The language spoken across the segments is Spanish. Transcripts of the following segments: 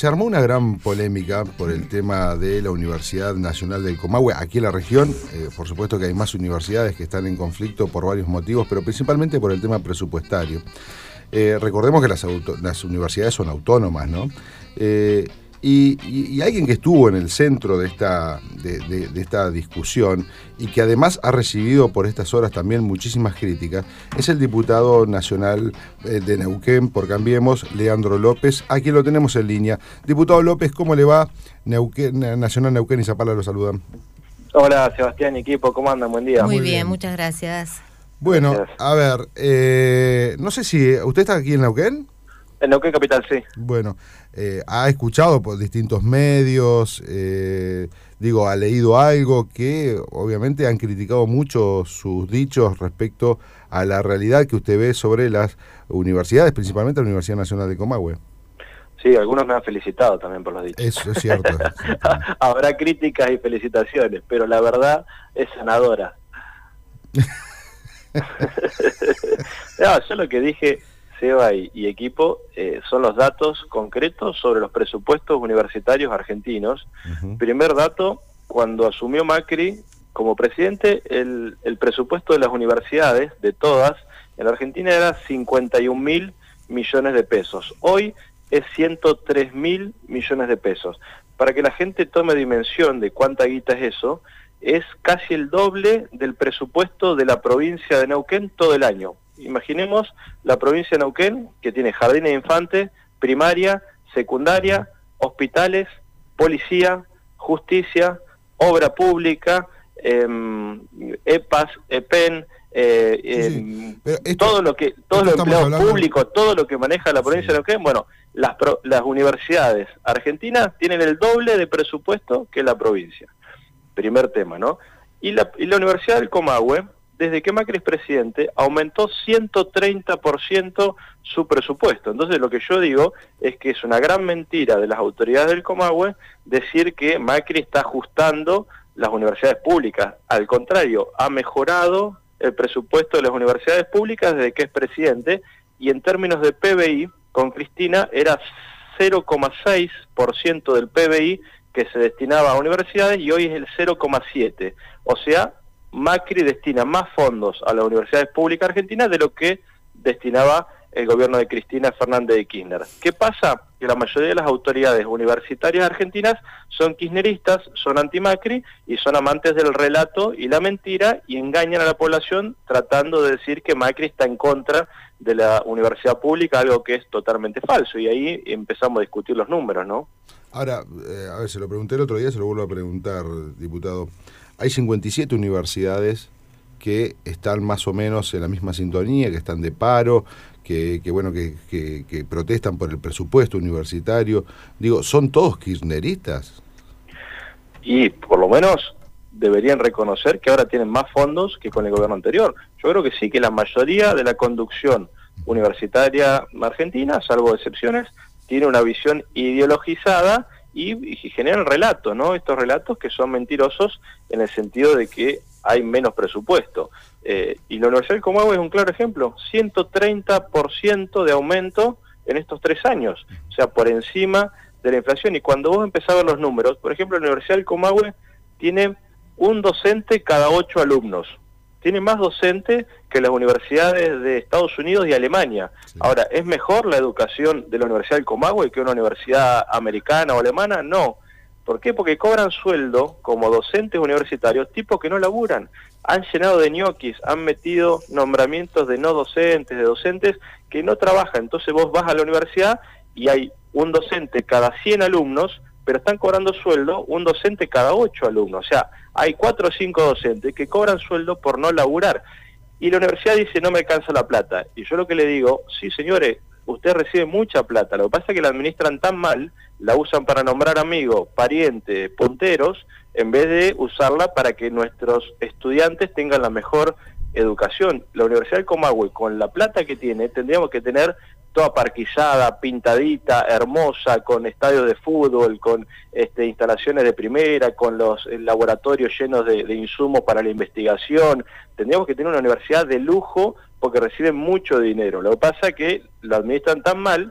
se armó una gran polémica por el tema de la Universidad Nacional del Comahue, aquí en la región. Por supuesto que hay más universidades que están en conflicto por varios motivos, pero principalmente por el tema presupuestario. Recordemos que las universidades son autónomas, ¿no? Y alguien que estuvo en el centro de esta discusión y que además ha recibido por estas horas también muchísimas críticas es el diputado nacional de Neuquén por Cambiemos, Leandro López, a quien lo tenemos en línea. Diputado López, ¿cómo le va? Nacional Neuquén y Zapala lo saludan. Hola Sebastián y equipo, ¿cómo andan? Buen día. Muy bien, muchas gracias. Bueno, Gracias. a ver, no sé si usted está aquí en Neuquén. En Neuquén Capital, sí. Bueno, ha escuchado por distintos medios, ha leído algo que obviamente han criticado mucho sus dichos respecto a la realidad que usted ve sobre las universidades, principalmente la Universidad Nacional de Comahue. Sí, algunos me han felicitado también por los dichos. Eso es cierto. Habrá críticas y felicitaciones, pero la verdad es sanadora. No, yo lo que dije, Seba y equipo, son los datos concretos sobre los presupuestos universitarios argentinos. Primer dato, cuando asumió Macri como presidente, el presupuesto de las universidades, de todas, en la Argentina era 51.000 millones de pesos. Hoy es 103.000 millones de pesos. Para que la gente tome dimensión de cuánta guita es eso, es casi el doble del presupuesto de la provincia de Neuquén todo el año. Imaginemos la provincia de Neuquén, que tiene jardines de infantes, primaria, secundaria, hospitales, policía, justicia, obra pública, EPAS, EPEN, todo lo empleado público, todo lo que maneja la provincia de Neuquén. Bueno, las universidades argentinas tienen el doble de presupuesto que la provincia. Primer tema, ¿no? Y la Universidad del Comahue, desde que Macri es presidente, aumentó 130% su presupuesto. Entonces lo que yo digo es que es una gran mentira de las autoridades del Comahue decir que Macri está ajustando las universidades públicas. Al contrario, ha mejorado el presupuesto de las universidades públicas desde que es presidente, y en términos de PBI, con Cristina era 0,6% del PBI que se destinaba a universidades, y hoy es el 0,7%. O sea, Macri destina más fondos a las universidades públicas argentinas de lo que destinaba el gobierno de Cristina Fernández de Kirchner. ¿Qué pasa? Que la mayoría de las autoridades universitarias argentinas son kirchneristas, son anti-Macri y son amantes del relato y la mentira, y engañan a la población tratando de decir que Macri está en contra de la universidad pública, algo que es totalmente falso, y ahí empezamos a discutir los números, ¿no? Ahora, a ver, se lo pregunté el otro día, se lo vuelvo a preguntar, diputado. Hay 57 universidades que están más o menos en la misma sintonía, que están de paro, que protestan por el presupuesto universitario. Digo, ¿son todos kirchneristas? Y por lo menos deberían reconocer que ahora tienen más fondos que con el gobierno anterior. Yo creo que sí, que la mayoría de la conducción universitaria argentina, salvo excepciones, tiene una visión ideologizada y generan relatos, ¿no? Estos relatos que son mentirosos en el sentido de que hay menos presupuesto. Y la Universidad del Comahue es un claro ejemplo, 130% de aumento en estos 3 años, o sea, por encima de la inflación. Y cuando vos empezás a ver los números, por ejemplo, la Universidad del Comahue tiene un docente cada 8 alumnos. Tiene más docentes que las universidades de Estados Unidos y Alemania. Sí. Ahora, ¿es mejor la educación de la Universidad del Comahue que una universidad americana o alemana? No. ¿Por qué? Porque cobran sueldo como docentes universitarios tipos que no laburan. Han llenado de ñoquis, han metido nombramientos de no docentes, de docentes que no trabajan. Entonces vos vas a la universidad y hay un docente cada 100 alumnos, pero están cobrando sueldo un docente cada 8 alumnos. O sea, hay 4 o 5 docentes que cobran sueldo por no laburar. Y la universidad dice, no me alcanza la plata. Y yo lo que le digo, sí señores, usted recibe mucha plata. Lo que pasa es que la administran tan mal, la usan para nombrar amigos, parientes, punteros, en vez de usarla para que nuestros estudiantes tengan la mejor educación. La Universidad del Comahue, con la plata que tiene, tendríamos que tener toda parquizada, pintadita, hermosa, con estadios de fútbol, con instalaciones de primera, con los laboratorios llenos de insumos para la investigación. Tendríamos que tener una universidad de lujo porque reciben mucho dinero. Lo que pasa es que lo administran tan mal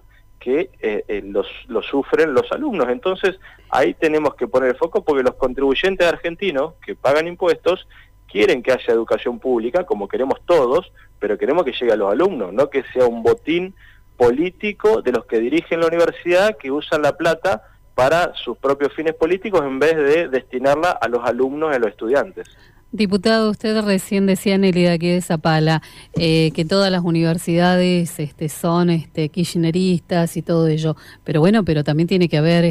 que lo sufren los alumnos. Entonces, ahí tenemos que poner el foco porque los contribuyentes argentinos que pagan impuestos quieren que haya educación pública, como queremos todos, pero queremos que llegue a los alumnos, no que sea un botín político de los que dirigen la universidad, que usan la plata para sus propios fines políticos en vez de destinarla a los alumnos y a los estudiantes. Diputado, usted recién decía, Nelly, de aquí de Zapala, que todas las universidades son kirchneristas y todo ello, pero bueno, pero también tiene que haber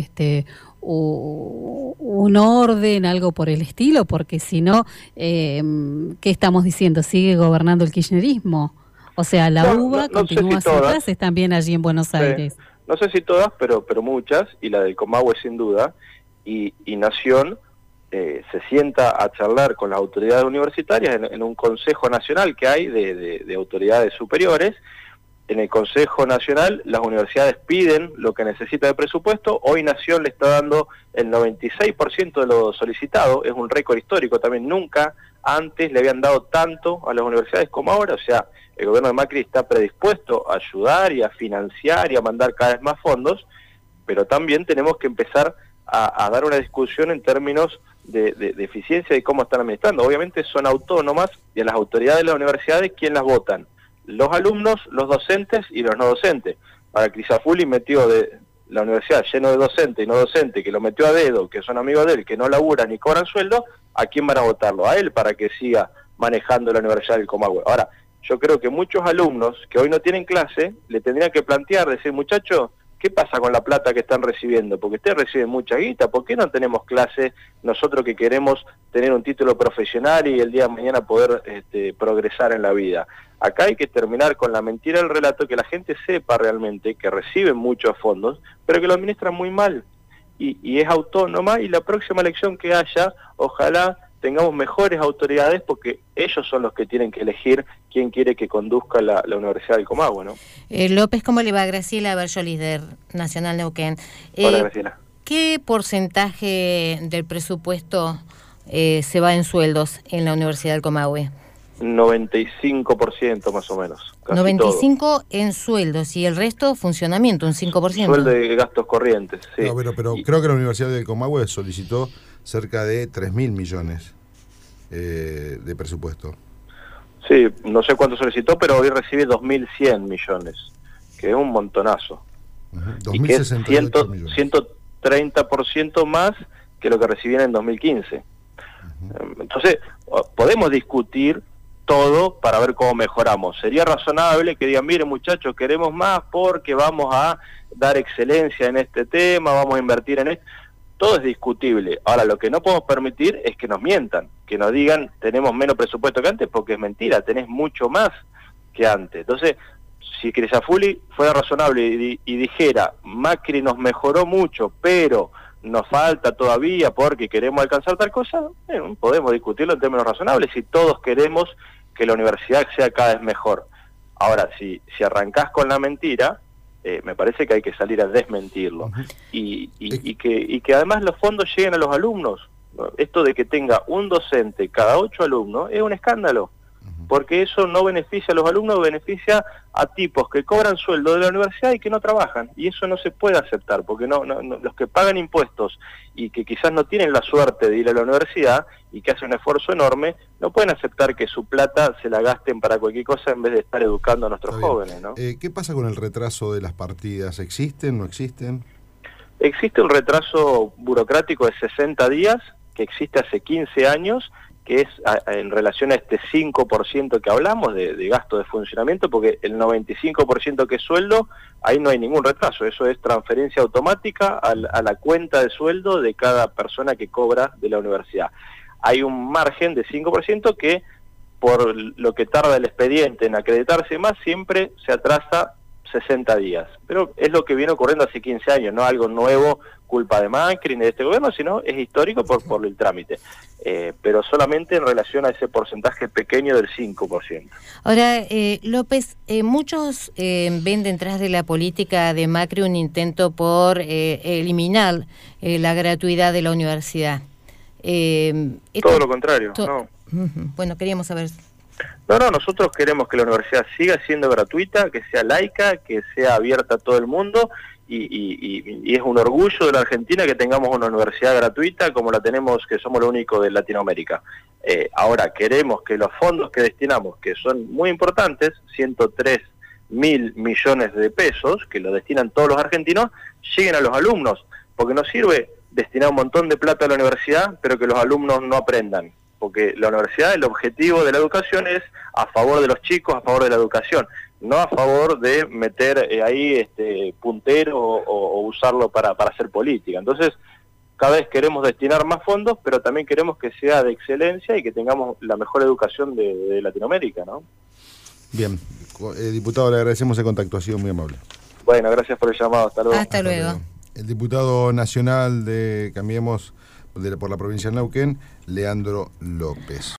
un orden, algo por el estilo, porque si no, ¿qué estamos diciendo? ¿Sigue gobernando el kirchnerismo? O sea, la UBA continúa sus clases también allí en Buenos Aires. No sé si todas, pero muchas, y la del Comahue sin duda, y Nación se sienta a charlar con las autoridades universitarias en un Consejo Nacional que hay de autoridades superiores. En el Consejo Nacional las universidades piden lo que necesita de presupuesto. Hoy Nación le está dando el 96% de lo solicitado, es un récord histórico también. Nunca antes le habían dado tanto a las universidades como ahora. O sea, el gobierno de Macri está predispuesto a ayudar y a financiar y a mandar cada vez más fondos, pero también tenemos que empezar a dar una discusión en términos de eficiencia y cómo están administrando. Obviamente son autónomas y a las autoridades de las universidades, ¿quién las votan? Los alumnos, los docentes y los no docentes. Para Crisafulli metió de la universidad lleno de docentes y no docentes, que lo metió a dedo, que son amigos de él, que no laburan ni cobran sueldo, ¿a quién van a votarlo? A él, para que siga manejando la Universidad del Comahue. Ahora, yo creo que muchos alumnos que hoy no tienen clase, le tendrían que plantear, decir, muchachos, ¿qué pasa con la plata que están recibiendo? Porque ustedes reciben mucha guita, ¿por qué no tenemos clase nosotros que queremos tener un título profesional y el día de mañana poder progresar en la vida? Acá hay que terminar con la mentira del relato, que la gente sepa realmente que reciben muchos fondos, pero que lo administran muy mal, y es autónoma, y la próxima elección que haya, ojalá tengamos mejores autoridades, porque ellos son los que tienen que elegir quién quiere que conduzca la Universidad del Comahue, ¿no? López, ¿cómo le va? Graciela Berjolis, de Nacional Neuquén. Hola, Graciela. ¿Qué porcentaje del presupuesto se va en sueldos en la Universidad del Comahue? 95% más o menos. 95% todo. En sueldos, y el resto funcionamiento, un 5%. Sueldo de gastos corrientes, sí. No, pero creo que la Universidad del Comahue solicitó cerca de 3.000 millones de presupuesto. Sí, no sé cuánto solicitó, pero hoy recibe 2.100 millones, que es un montonazo. 2.068 millones. 130% más que lo que recibían en 2015. Entonces, podemos discutir todo para ver cómo mejoramos. Sería razonable que digan, miren muchachos, queremos más porque vamos a dar excelencia en este tema, vamos a invertir en esto. Todo es discutible. Ahora, lo que no podemos permitir es que nos mientan, que nos digan tenemos menos presupuesto que antes, porque es mentira, tenés mucho más que antes. Entonces, si Crisafulli fuera razonable y dijera, Macri nos mejoró mucho, pero nos falta todavía porque queremos alcanzar tal cosa, podemos discutirlo en términos razonables si todos queremos que la universidad sea cada vez mejor. Ahora, si arrancás con la mentira, me parece que hay que salir a desmentirlo. Y que además los fondos lleguen a los alumnos. Esto de que tenga un docente cada 8 alumnos es un escándalo, porque eso no beneficia a los alumnos, beneficia a tipos que cobran sueldo de la universidad y que no trabajan, y eso no se puede aceptar, porque no los que pagan impuestos y que quizás no tienen la suerte de ir a la universidad y que hacen un esfuerzo enorme, no pueden aceptar que su plata se la gasten para cualquier cosa en vez de estar educando a nuestros jóvenes, ¿no? ¿Qué pasa con el retraso de las partidas? ¿Existen, no existen? Existe un retraso burocrático de 60 días, que existe hace 15 años, que es en relación a este 5% que hablamos de gasto de funcionamiento, porque el 95% que es sueldo, ahí no hay ningún retraso, eso es transferencia automática a la cuenta de sueldo de cada persona que cobra de la universidad. Hay un margen de 5% que, por lo que tarda el expediente en acreditarse más, siempre se atrasa 60 días. Pero es lo que viene ocurriendo hace 15 años, no algo nuevo, culpa de Macri ni de este gobierno, sino es histórico por el trámite. Pero solamente en relación a ese porcentaje pequeño del 5%. Ahora, López, muchos ven detrás de la política de Macri un intento por eliminar la gratuidad de la universidad. Todo lo contrario, ¿no? Bueno, queríamos saber No, nosotros queremos que la universidad siga siendo gratuita, que sea laica, que sea abierta a todo el mundo, y es un orgullo de la Argentina que tengamos una universidad gratuita como la tenemos, que somos lo único de Latinoamérica. Ahora queremos que los fondos que destinamos, que son muy importantes, 103.000 millones de pesos, que lo destinan todos los argentinos, lleguen a los alumnos, porque no sirve destinar un montón de plata a la universidad, pero que los alumnos no aprendan. Porque la universidad, el objetivo de la educación es a favor de los chicos, a favor de la educación, no a favor de meter ahí puntero o usarlo para hacer política. Entonces, cada vez queremos destinar más fondos, pero también queremos que sea de excelencia y que tengamos la mejor educación de Latinoamérica, ¿no? Bien, diputado, le agradecemos el contacto, ha sido muy amable. Bueno, gracias por el llamado, hasta luego. Hasta luego. El diputado nacional de Cambiemos por la provincia de Neuquén, Leandro López.